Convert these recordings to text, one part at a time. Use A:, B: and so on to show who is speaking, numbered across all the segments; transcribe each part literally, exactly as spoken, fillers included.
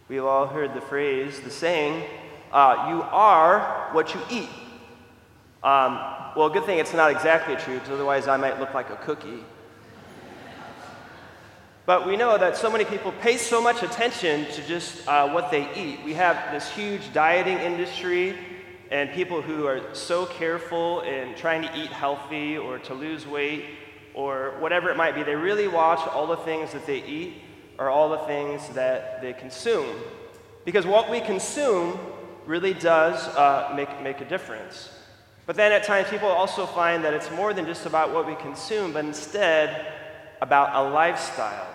A: We've all heard the phrase, the saying, uh, you are what you eat. Um, well, good thing it's not exactly true, because otherwise I might look like a cookie. But we know that so many people pay so much attention to just uh, what they eat. We have this huge dieting industry and people who are so careful in trying to eat healthy or to lose weight or whatever it might be. They really watch all the things that they eat or all the things that they consume. Because what we consume really does uh, make, make a difference. But then at times people also find that it's more than just about what we consume, but instead about a lifestyle.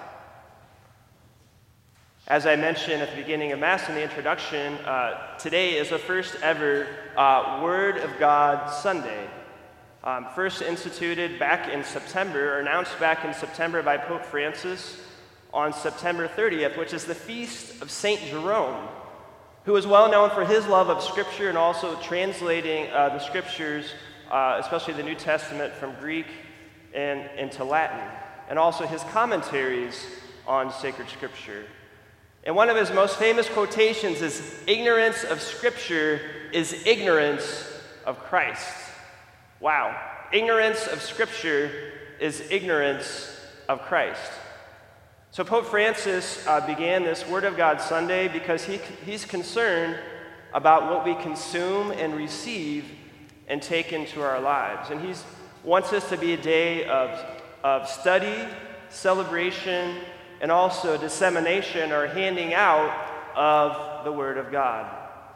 A: As I mentioned at the beginning of Mass in the introduction, uh, today is the first ever uh, Word of God Sunday. Um, first instituted back in September, or announced back in September by Pope Francis on September thirtieth, which is the feast of Saint Jerome, who is well known for his love of Scripture and also translating uh, the Scriptures, uh, especially the New Testament, from Greek and into Latin, and also his commentaries on sacred Scripture. And one of his most famous quotations is, "Ignorance of Scripture is ignorance of Christ." Wow. Ignorance of Scripture is ignorance of Christ. So Pope Francis uh, began this Word of God Sunday because he, he's concerned about what we consume and receive and take into our lives. And he wants this to be a day of, of study, celebration, and also dissemination or handing out of the Word of God.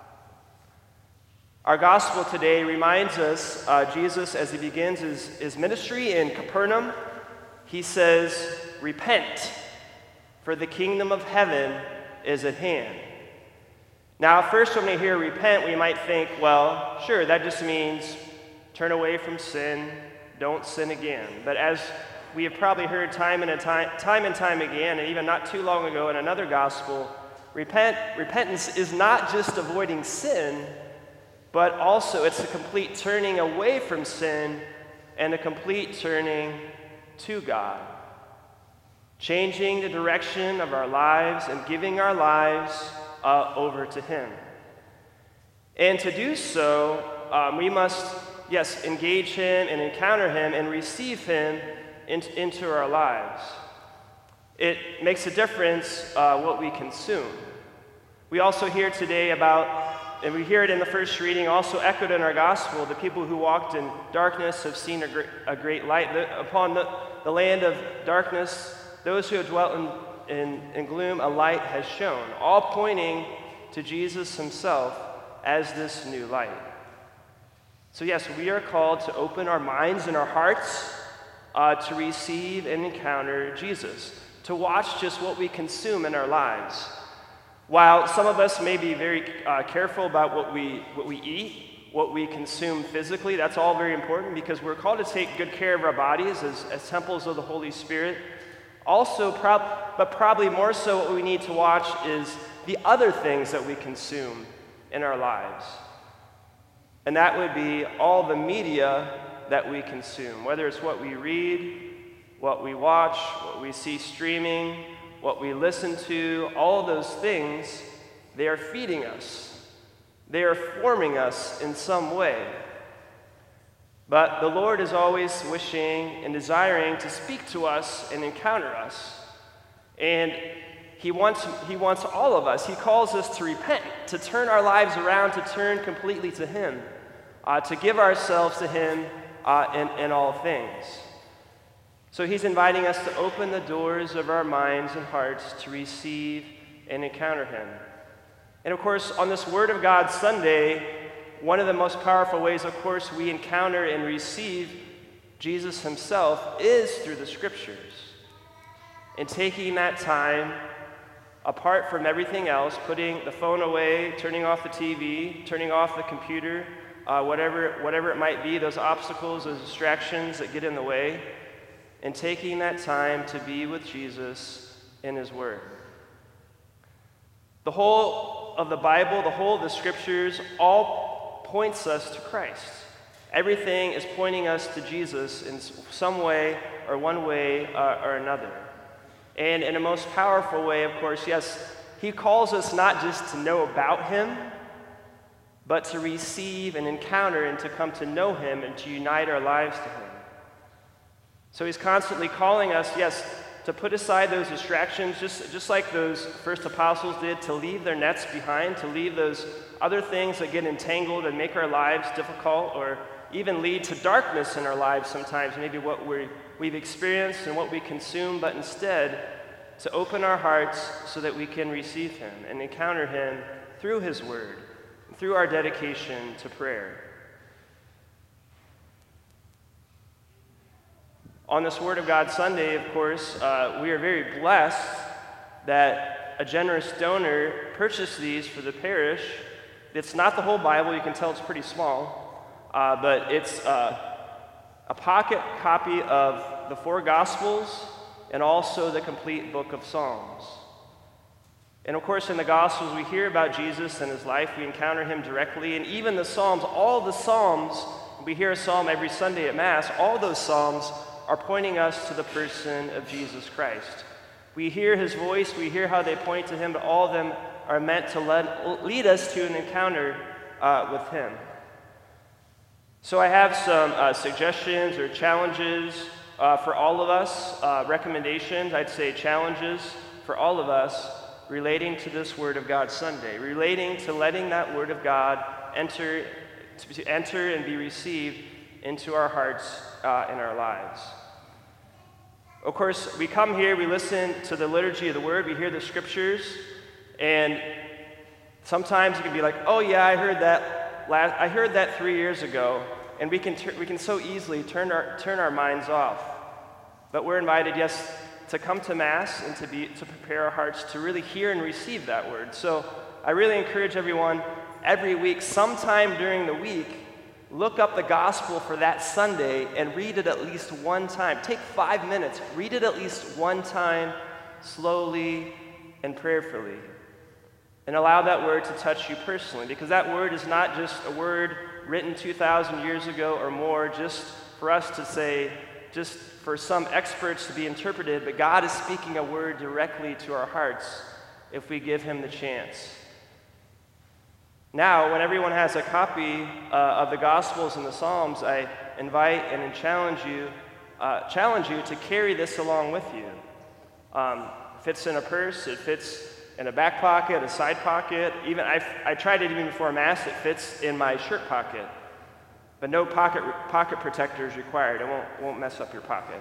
A: Our gospel today reminds us, uh, Jesus, as he begins his, his ministry in Capernaum, he says, "Repent, for the kingdom of heaven is at hand." Now, first when we hear repent, we might think, well, sure, that just means turn away from sin, don't sin again. But as we have probably heard time and time, time and time again, and even not too long ago in another gospel, repent, repentance is not just avoiding sin, but also it's a complete turning away from sin and a complete turning to God. Changing the direction of our lives and giving our lives uh, over to Him. And to do so, um, we must, yes, engage Him and encounter Him and receive Him in, into our lives. It makes a difference uh, what we consume. We also hear today about, and we hear it in the first reading, also echoed in our gospel, the people who walked in darkness have seen a great, a great light. The, upon the, the land of darkness, those who have dwelt in, in, in gloom, a light has shone, all pointing to Jesus Himself as this new light. So yes, we are called to open our minds and our hearts uh, to receive and encounter Jesus, to watch just what we consume in our lives. While some of us may be very uh, careful about what we, what we eat, what we consume physically, that's all very important because we're called to take good care of our bodies as, as temples of the Holy Spirit. Also, prob- but probably more so what we need to watch is the other things that we consume in our lives. And that would be all the media that we consume, whether it's what we read, what we watch, what we see streaming, what we listen to, all of those things, they are feeding us. They are forming us in some way. But the Lord is always wishing and desiring to speak to us and encounter us. And He wants, He wants all of us. He calls us to repent, to turn our lives around, to turn completely to Him, uh, to give ourselves to Him uh, in, in all things. So He's inviting us to open the doors of our minds and hearts to receive and encounter Him. And of course, on this Word of God Sunday, one of the most powerful ways, of course, we encounter and receive Jesus Himself is through the Scriptures. And taking that time apart from everything else, putting the phone away, turning off the T V, turning off the computer, uh, whatever, whatever it might be, those obstacles, those distractions that get in the way, and taking that time to be with Jesus in His Word. The whole of the Bible, the whole of the Scriptures, all points us to Christ. Everything is pointing us to Jesus in some way or one way uh, or another. And in a most powerful way, of course, yes, he calls us not just to know about him, but to receive and encounter and to come to know him and to unite our lives to him. So he's constantly calling us, yes, to put aside those distractions, just, just like those first apostles did, to leave their nets behind, to leave those other things that get entangled and make our lives difficult or even lead to darkness in our lives sometimes, maybe what we we've experienced and what we consume, but instead to open our hearts so that we can receive him and encounter him through his word, through our dedication to prayer. On this Word of God Sunday, of course, uh, we are very blessed that a generous donor purchased these for the parish. It's not the whole Bible, you can tell it's pretty small, uh, but it's uh, a pocket copy of the four Gospels and also the complete book of Psalms. And of course, in the Gospels, we hear about Jesus and his life, we encounter him directly, and even the Psalms, all the Psalms, we hear a psalm every Sunday at Mass, all those Psalms are pointing us to the person of Jesus Christ. We hear his voice, we hear how they point to him, but all of them are meant to lead, lead us to an encounter uh, with him. So I have some uh, suggestions or challenges uh, for all of us, uh, recommendations, I'd say challenges for all of us relating to this Word of God Sunday, relating to letting that Word of God enter, to enter and be received into our hearts uh, in our lives. Of course, we come here, we listen to the liturgy of the Word, we hear the Scriptures, and sometimes it can be like, oh yeah, I heard that last, I heard that three years ago, and we can we can so easily turn our turn our minds off. But we're invited, yes, to come to Mass and to be to prepare our hearts to really hear and receive that Word. So I really encourage everyone every week, sometime during the week, look up the gospel for that Sunday and read it at least one time. Take five minutes, read it at least one time, slowly and prayerfully. And allow that word to touch you personally, because that word is not just a word written two thousand years ago or more, just for us to say, just for some experts to be interpreted, but God is speaking a word directly to our hearts if we give him the chance. Now, when everyone has a copy uh, of the Gospels and the Psalms, I invite and challenge you, uh, challenge you to carry this along with you. Um, it fits in a purse, it fits in a back pocket, a side pocket. Even I, I tried it even before Mass. It fits in my shirt pocket, but no pocket pocket protector is required. It won't won't mess up your pocket.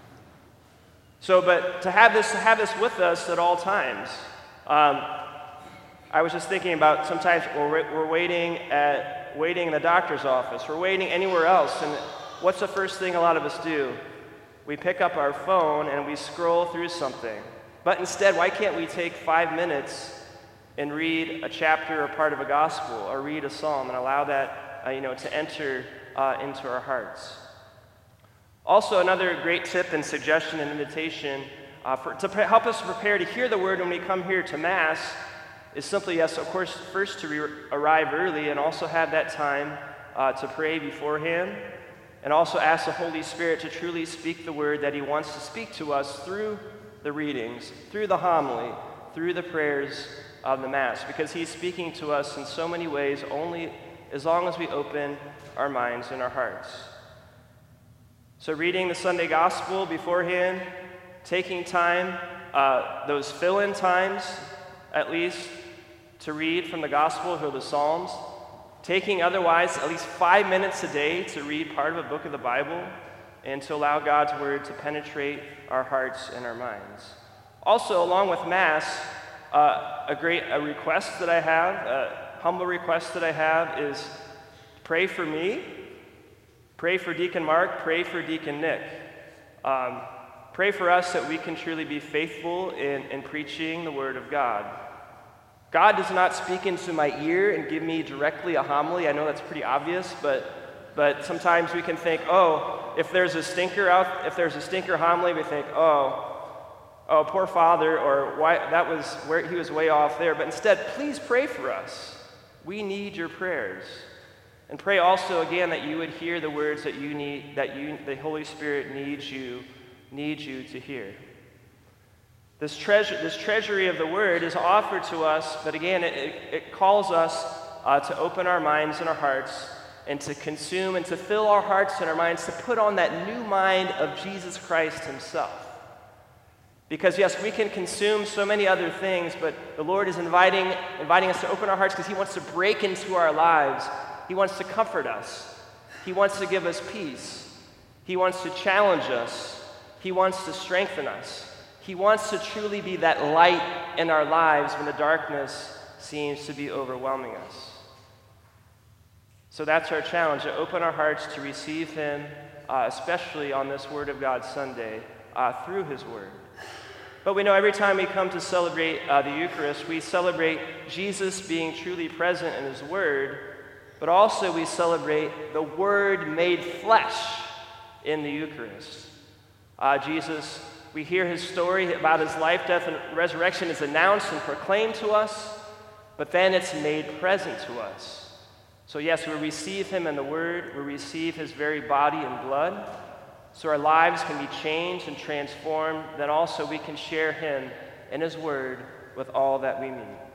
A: So, but to have this to have this with us at all times. Um, I was just thinking about sometimes we're, we're waiting at waiting in the doctor's office. We're waiting anywhere else, and what's the first thing a lot of us do? We pick up our phone and we scroll through something. But instead, why can't we take five minutes and read a chapter or part of a gospel, or read a psalm, and allow that uh, you know to enter uh, into our hearts? Also, another great tip and suggestion and invitation uh, for, to pre- help us prepare to hear the word when we come here to Mass is simply, yes, of course, first to re- arrive early and also have that time uh, to pray beforehand, and also ask the Holy Spirit to truly speak the word that he wants to speak to us through the readings, through the homily, through the prayers of the Mass, because he's speaking to us in so many ways only as long as we open our minds and our hearts. So reading the Sunday Gospel beforehand, taking time, uh, those fill-in times at least, to read from the Gospel or the Psalms, taking otherwise at least five minutes a day to read part of a book of the Bible, and to allow God's Word to penetrate our hearts and our minds. Also, along with Mass, uh, a great a request that I have, a humble request that I have is pray for me, pray for Deacon Mark, pray for Deacon Nick. Um, pray for us that we can truly be faithful in, in preaching the Word of God. God does not speak into my ear and give me directly a homily. I know that's pretty obvious, but but sometimes we can think, oh, if there's a stinker out, if there's a stinker homily, we think, oh, oh, poor Father, or why that was where he was way off there. But instead, please pray for us. We need your prayers, and pray also again that you would hear the words that you need, that you, the Holy Spirit needs you, needs you to hear. This treasure, this treasury of the Word is offered to us, but again, it, it calls us uh, to open our minds and our hearts and to consume and to fill our hearts and our minds, to put on that new mind of Jesus Christ himself. Because yes, we can consume so many other things, but the Lord is inviting, inviting us to open our hearts because he wants to break into our lives. He wants to comfort us. He wants to give us peace. He wants to challenge us. He wants to strengthen us. He wants to truly be that light in our lives when the darkness seems to be overwhelming us. So that's our challenge, to open our hearts to receive him, uh, especially on this Word of God Sunday, uh, through his Word. But we know every time we come to celebrate uh, the Eucharist, we celebrate Jesus being truly present in his Word, but also we celebrate the Word made flesh in the Eucharist. Uh, Jesus, we hear his story about his life, death, and resurrection is announced and proclaimed to us, but then it's made present to us. So yes, we receive him in the Word, we receive his very body and blood, so our lives can be changed and transformed, then also we can share him and his Word with all that we meet.